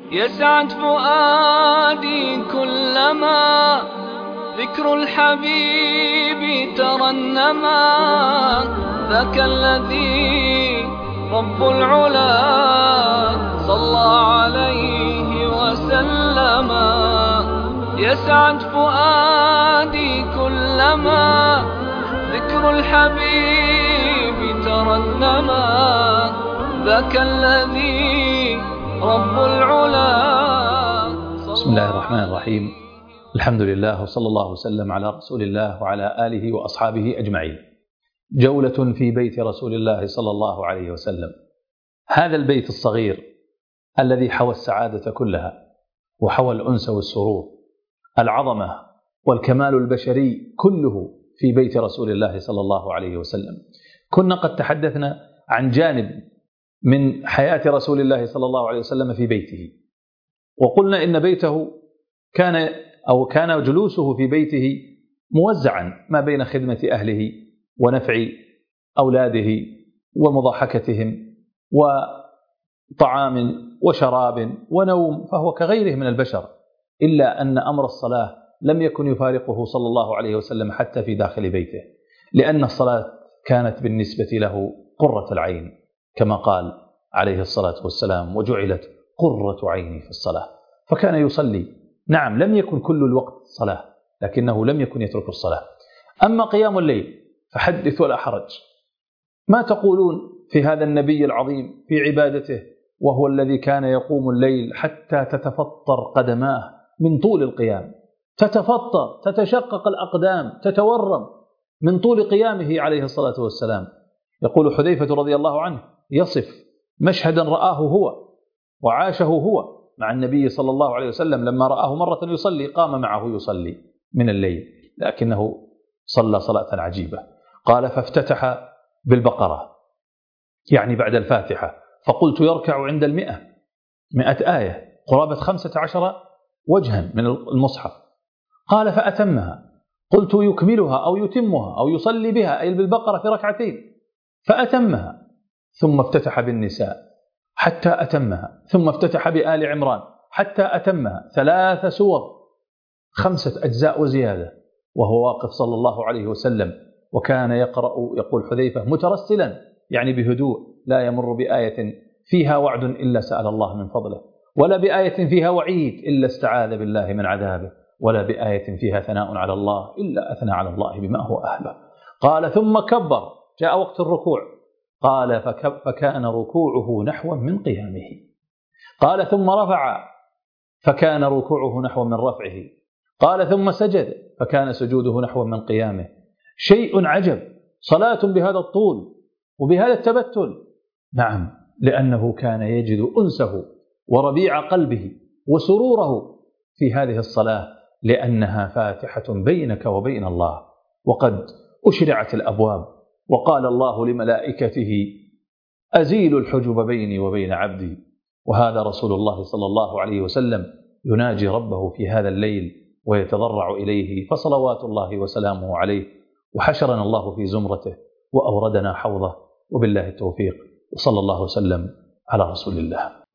يسعد فؤادي كلما ذكر الحبيب ترنما. ذاك الذي رب العلا صلى عليه وسلم. يسعد فؤادي كلما ذكر الحبيب ترنما. ذاك الذي رب العلا. بسم الله الرحمن الرحيم. الحمد لله وصلى الله وسلم على رسول الله وعلى آله وأصحابه أجمعين. جولة في بيت رسول الله صلى الله عليه وسلم. هذا البيت الصغير الذي حوى السعادة كلها وحوى الأنس والسرور، العظمة والكمال البشري كله في بيت رسول الله صلى الله عليه وسلم. كنا قد تحدثنا عن جانب من حياة رسول الله صلى الله عليه وسلم في بيته، وقلنا إن بيته كان جلوسه في بيته موزعا ما بين خدمة أهله ونفع أولاده ومضاحكتهم وطعام وشراب ونوم، فهو كغيره من البشر، إلا أن أمر الصلاة لم يكن يفارقه صلى الله عليه وسلم حتى في داخل بيته، لأن الصلاة كانت بالنسبة له قرة العين، كما قال عليه الصلاة والسلام: وجعلت قرة عيني في الصلاة. فكان يصلي، نعم لم يكن كل الوقت صلاة، لكنه لم يكن يترك الصلاة. أما قيام الليل فحدث ولا حرج. ما تقولون في هذا النبي العظيم في عبادته، وهو الذي كان يقوم الليل حتى تتفطر قدماه من طول القيام، تتفطر، تتشقق الأقدام، تتورم من طول قيامه عليه الصلاة والسلام. يقول حذيفة رضي الله عنه يصف مشهدا رآه هو وعاشه هو مع النبي صلى الله عليه وسلم، لما رآه مرة يصلي قام معه يصلي من الليل، لكنه صلى صلاة عجيبة. قال: فافتتح بالبقرة، يعني بعد الفاتحة، فقلت يركع عند 100 آية، قرابة 15 وجها من المصحف. قال: فأتمها. قلت يكملها أو يتمها أو يصلي بها، أي بالبقرة في ركعتين، فأتمها. ثم افتتح بالنساء حتى أتمها، ثم افتتح بآل عمران حتى أتمها، 3 سور، 5 أجزاء وزيادة، وهو واقف صلى الله عليه وسلم. وكان يقرأ، يقول حذيفة، مترسلا، يعني بهدوء، لا يمر بآية فيها وعد إلا سأل الله من فضله، ولا بآية فيها وعيد إلا استعاذ بالله من عذابه، ولا بآية فيها ثناء على الله إلا أثنى على الله بما هو أهله. قال: ثم كبر، جاء وقت الركوع، قال: فكان ركوعه نحو من قيامه. قال: ثم رفع، فكان ركوعه نحو من رفعه. قال: ثم سجد، فكان سجوده نحو من قيامه. شيء عجب، صلاة بهذا الطول وبهذا التبتل. نعم، لأنه كان يجد أنسه وربيع قلبه وسروره في هذه الصلاة، لأنها فاتحة بينك وبين الله، وقد أشرعت الأبواب، وقال الله لملائكته: أزيل الحجب بيني وبين عبدي. وهذا رسول الله صلى الله عليه وسلم يناجي ربه في هذا الليل ويتضرع إليه، فصلوات الله وسلامه عليه. وحشرنا الله في زمرته وأوردنا حوضه، وبالله التوفيق، وصلى الله وسلم على رسول الله.